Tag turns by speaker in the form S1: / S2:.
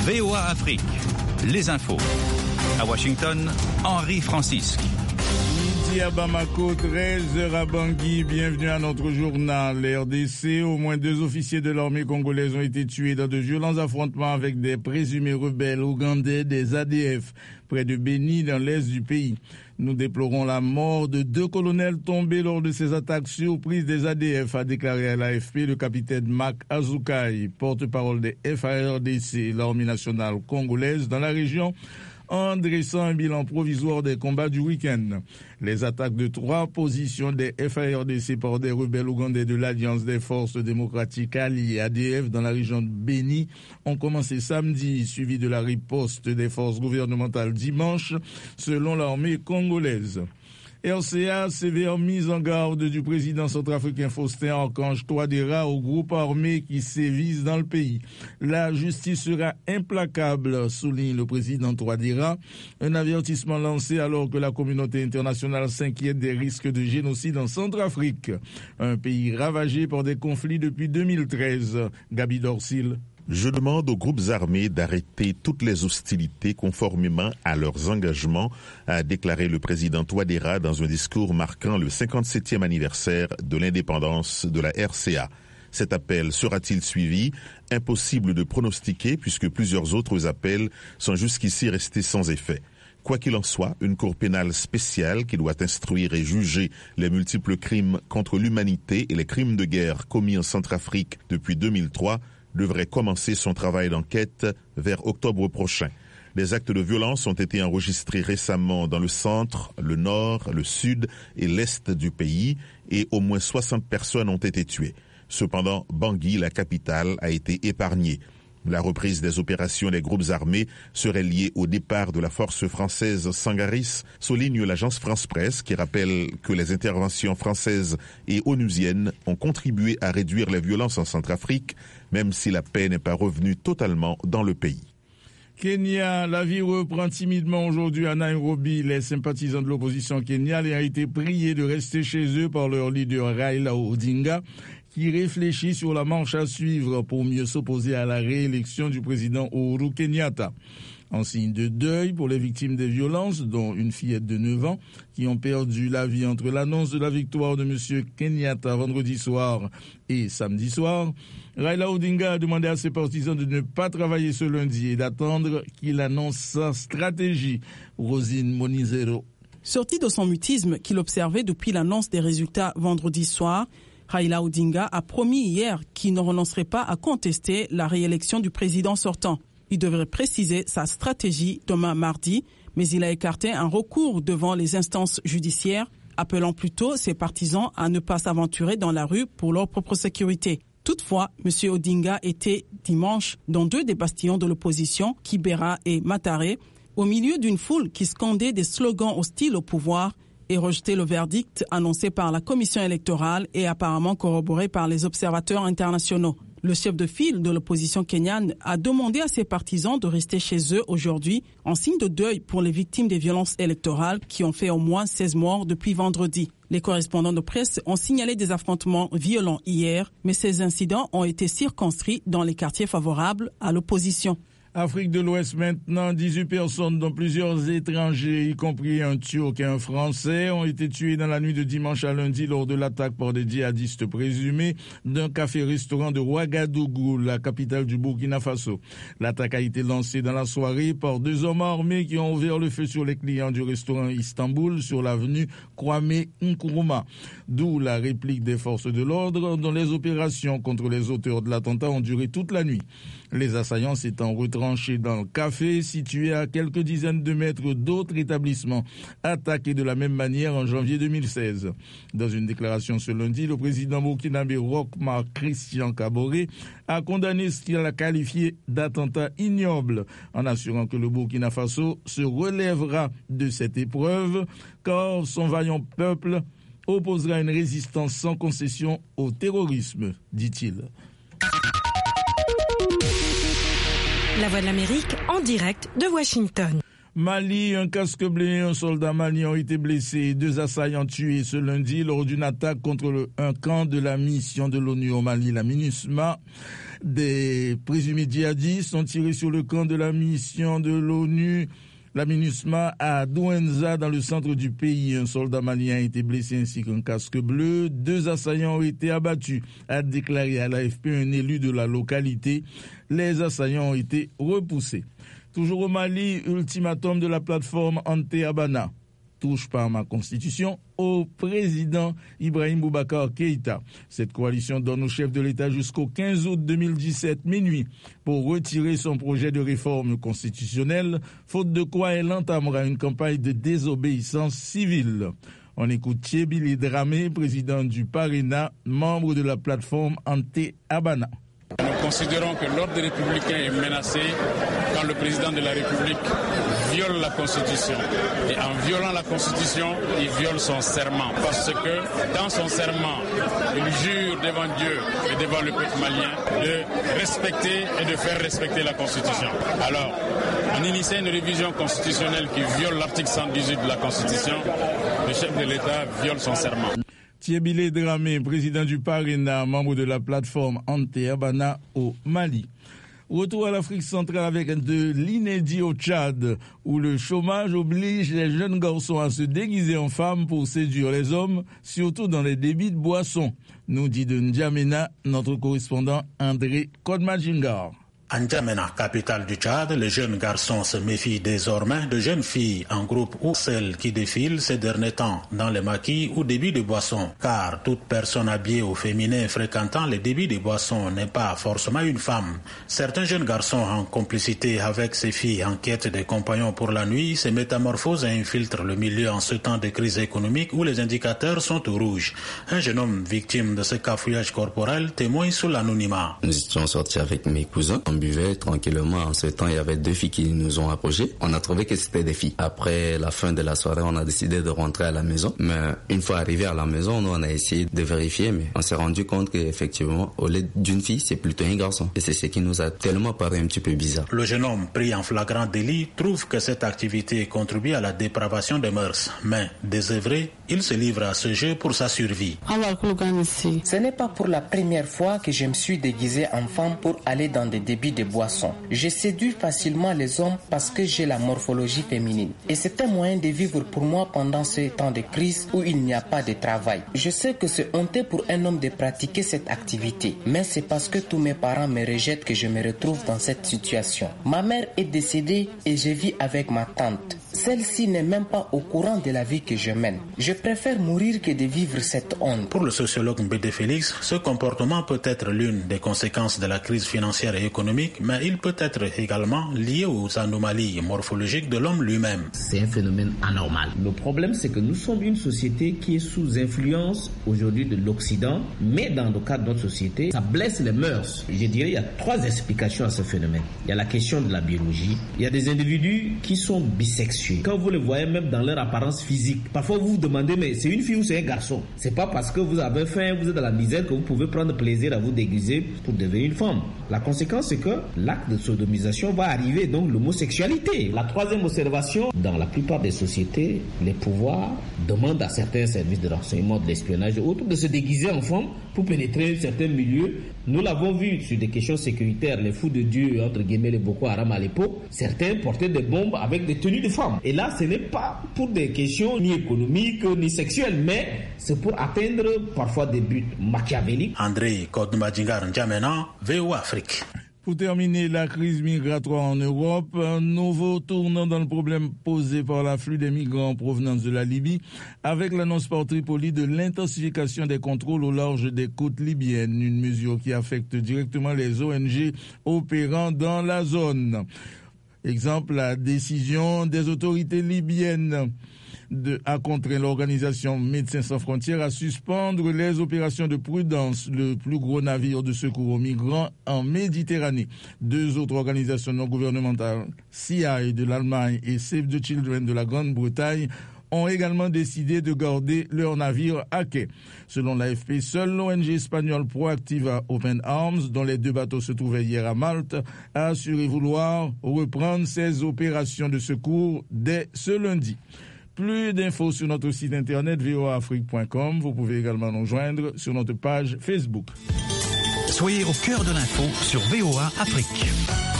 S1: VOA Afrique, les infos. À Washington, Henri Francisque.
S2: Midi à Bamako, 13h à Bangui, bienvenue à notre journal. RDC, au moins 2 officiers de l'armée congolaise ont été tués dans de violents affrontements avec des présumés rebelles ougandais des ADF, près de Beni, dans l'est du pays. Nous déplorons la mort de 2 colonels tombés lors de ces attaques surprises des ADF, a déclaré à l'AFP le capitaine Mac Azukai, porte-parole des FARDC, l'armée nationale congolaise dans la région, en dressant un bilan provisoire des combats du week-end. Les attaques de 3 positions des FARDC par des rebelles ougandais de l'Alliance des forces démocratiques alliées ADF dans la région de Beni ont commencé samedi, suivi de la riposte des forces gouvernementales dimanche, selon l'armée congolaise. RCA, sévère mise en garde du président centrafricain Faustin Archange Touadéra au groupe armé qui sévise dans le pays. La justice sera implacable, souligne le président Touadéra. Un avertissement lancé alors que la communauté internationale s'inquiète des risques de génocide en Centrafrique, un pays ravagé par des conflits depuis 2013. Gabi Dorsil.
S3: Je demande aux groupes armés d'arrêter toutes les hostilités conformément à leurs engagements, a déclaré le président Touadéra dans un discours marquant le 57e anniversaire de l'indépendance de la RCA. Cet appel sera-t-il suivi? Impossible de pronostiquer puisque plusieurs autres appels sont jusqu'ici restés sans effet. Quoi qu'il en soit, une cour pénale spéciale qui doit instruire et juger les multiples crimes contre l'humanité et les crimes de guerre commis en Centrafrique depuis 2003 devrait commencer son travail d'enquête vers octobre prochain. Des actes de violence ont été enregistrés récemment dans le centre, le nord, le sud et l'est du pays et au moins 60 personnes ont été tuées. Cependant, Bangui, la capitale, a été épargnée. La reprise des opérations des groupes armés serait liée au départ de la force française Sangaris, souligne l'agence France-Presse qui rappelle que les interventions françaises et onusiennes ont contribué à réduire les violences en Centrafrique, même si la paix n'est pas revenue totalement dans le pays.
S2: Kenya, la vie reprend timidement aujourd'hui à Nairobi. Les sympathisants de l'opposition kenyane ont été priés de rester chez eux par leur leader Raila Odinga, qui réfléchit sur la marche à suivre pour mieux s'opposer à la réélection du président Uhuru Kenyatta. En signe de deuil pour les victimes des violences, dont une fillette de 9 ans, qui ont perdu la vie entre l'annonce de la victoire de M. Kenyatta vendredi soir et samedi soir, Raila Odinga a demandé à ses partisans de ne pas travailler ce lundi et d'attendre qu'il annonce sa stratégie. Rosine Monizero.
S4: Sorti de son mutisme qu'il observait depuis l'annonce des résultats vendredi soir, Raila Odinga a promis hier qu'il ne renoncerait pas à contester la réélection du président sortant. Il devrait préciser sa stratégie demain mardi, mais il a écarté un recours devant les instances judiciaires, appelant plutôt ses partisans à ne pas s'aventurer dans la rue pour leur propre sécurité. Toutefois, M. Odinga était dimanche dans 2 des bastions de l'opposition, Kibera et Mataré, au milieu d'une foule qui scandait des slogans hostiles au pouvoir et rejetait le verdict annoncé par la commission électorale et apparemment corroboré par les observateurs internationaux. Le chef de file de l'opposition kenyane a demandé à ses partisans de rester chez eux aujourd'hui en signe de deuil pour les victimes des violences électorales qui ont fait au moins 16 morts depuis vendredi. Les correspondants de presse ont signalé des affrontements violents hier, mais ces incidents ont été circonscrits dans les quartiers favorables à l'opposition.
S2: Afrique de l'Ouest maintenant, 18 personnes dont plusieurs étrangers, y compris un Turc et un Français, ont été tués dans la nuit de dimanche à lundi lors de l'attaque par des djihadistes présumés d'un café-restaurant de Ouagadougou, la capitale du Burkina Faso. L'attaque a été lancée dans la soirée par 2 hommes armés qui ont ouvert le feu sur les clients du restaurant Istanbul sur l'avenue Kwame Nkrumah, d'où la réplique des forces de l'ordre dont les opérations contre les auteurs de l'attentat ont duré toute la nuit. Les assaillants s'étant retranchés dans le café, situé à quelques dizaines de mètres d'autres établissements, attaqués de la même manière en janvier 2016. Dans une déclaration ce lundi, le président burkinabé Roch-Marc Christian Kaboré a condamné ce qu'il a qualifié d'attentat ignoble, en assurant que le Burkina Faso se relèvera de cette épreuve, car son vaillant peuple opposera une résistance sans concession au terrorisme, dit-il.
S5: La Voix de l'Amérique en direct de Washington.
S2: Mali, un casque bleu et un soldat malien ont été blessés. 2 assaillants tués ce lundi lors d'une attaque contre un camp de la mission de l'ONU au Mali, la MINUSMA. Des présumés djihadistes ont tiré sur le camp de la mission de l'ONU, la MINUSMA, à Douenza, dans le centre du pays. Un soldat malien a été blessé ainsi qu'un casque bleu. 2 assaillants ont été abattus, a déclaré à l'AFP un élu de la localité. Les assaillants ont été repoussés. Toujours au Mali, ultimatum de la plateforme Ante Abana. Touche par ma constitution au président Ibrahim Boubacar Keïta. Cette coalition donne au chef de l'État jusqu'au 15 août 2017 minuit pour retirer son projet de réforme constitutionnelle, faute de quoi elle entamera une campagne de désobéissance civile. On écoute Thiébili Dramé, président du Parena, membre de la plateforme Ante Abana.
S6: Nous considérons que l'ordre républicain est menacé quand le président de la République viole la Constitution. Et en violant la Constitution, il viole son serment. Parce que dans son serment, il jure devant Dieu et devant le peuple malien de respecter et de faire respecter la Constitution. Alors, en initiant une révision constitutionnelle qui viole l'article 118 de la Constitution, le chef de l'État viole son serment.
S2: Thiébili Dramé, président du Parena, membre de la plateforme Ante Abana au Mali. Retour à l'Afrique centrale avec de l'inédit au Tchad, où le chômage oblige les jeunes garçons à se déguiser en femmes pour séduire les hommes, surtout dans les débits de boissons, nous dit de N'Djamena notre correspondant André Kodmajingar.
S7: À N'Djamena, capitale du Tchad, les jeunes garçons se méfient désormais de jeunes filles en groupe ou celles qui défilent ces derniers temps dans les maquis ou débits de boissons. Car toute personne habillée au féminin fréquentant les débits de boissons n'est pas forcément une femme. Certains jeunes garçons en complicité avec ces filles en quête des compagnons pour la nuit se métamorphosent et infiltrent le milieu en ce temps de crise économique où les indicateurs sont au rouge. Un jeune homme victime de ce cafouillage corporel témoigne sous l'anonymat.
S8: Nous étions sortis avec mes cousins. On buvait tranquillement. En ce temps, il y avait 2 filles qui nous ont approchés. On a trouvé que c'était des filles. Après la fin de la soirée, on a décidé de rentrer à la maison. Mais une fois arrivé à la maison, nous, on a essayé de vérifier, mais on s'est rendu compte qu'effectivement, au lieu d'une fille, c'est plutôt un garçon. Et c'est ce qui nous a tellement paru un petit peu bizarre.
S7: Le jeune homme, pris en flagrant délit, trouve que cette activité contribue à la dépravation des mœurs. Mais, désœuvré, il se livre à ce jeu pour sa survie.
S9: Ce n'est pas pour la première fois que je me suis déguisé en femme pour aller dans des débits de boissons. Je séduis facilement les hommes parce que j'ai la morphologie féminine. Et c'est un moyen de vivre pour moi pendant ce temps de crise où il n'y a pas de travail. Je sais que c'est honteux pour un homme de pratiquer cette activité, mais c'est parce que tous mes parents me rejettent que je me retrouve dans cette situation. Ma mère est décédée et je vis avec ma tante. Celle-ci n'est même pas au courant de la vie que je mène. Je préfère mourir que de vivre cette honte.
S7: Pour le sociologue Mbede Félix, ce comportement peut être l'une des conséquences de la crise financière et économique, mais il peut être également lié aux anomalies morphologiques de l'homme lui-même.
S10: C'est un phénomène anormal. Le problème, c'est que nous sommes une société qui est sous influence aujourd'hui de l'Occident, mais dans le cadre de notre société, ça blesse les mœurs. Je dirais il y a 3 explications à ce phénomène. Il y a la question de la biologie. Il y a des individus qui sont bisexuels. Quand vous les voyez même dans leur apparence physique, parfois vous vous demandez mais c'est une fille ou c'est un garçon. C'est pas parce que vous avez faim, vous êtes dans la misère que vous pouvez prendre plaisir à vous déguiser pour devenir une femme. La conséquence c'est que l'acte de sodomisation va arriver, donc l'homosexualité. La 3e observation, dans la plupart des sociétés, les pouvoirs demandent à certains services de renseignement, de l'espionnage et autres de se déguiser en femme pour pénétrer certains milieux. Nous l'avons vu sur des questions sécuritaires, les fous de Dieu, entre guillemets les Boko Haram à l'époque, certains portaient des bombes avec des tenues de femmes. Et là, ce n'est pas pour des questions ni économiques ni sexuelles, mais c'est pour atteindre parfois des buts machiavéliques.
S7: André Kodmajingar N'Djamena, VOA Afrique.
S2: Pour terminer, la crise migratoire en Europe, un nouveau tournant dans le problème posé par l'afflux des migrants en provenance de la Libye, avec l'annonce par Tripoli de l'intensification des contrôles au large des côtes libyennes, une mesure qui affecte directement les ONG opérant dans la zone. Exemple, la décision des autorités libyennes a contraint l'organisation Médecins sans frontières à suspendre les opérations de Prudence, le plus gros navire de secours aux migrants en Méditerranée. 2 autres organisations non gouvernementales, CI de l'Allemagne et Save the Children de la Grande-Bretagne, ont également décidé de garder leur navire à quai. Selon l'AFP, seule l'ONG espagnole Proactiva Open Arms, dont les 2 bateaux se trouvaient hier à Malte, a assuré vouloir reprendre ses opérations de secours dès ce lundi. Plus d'infos sur notre site internet voaafrique.com. Vous pouvez également nous joindre sur notre page Facebook.
S1: Soyez au cœur de l'info sur VOA Afrique.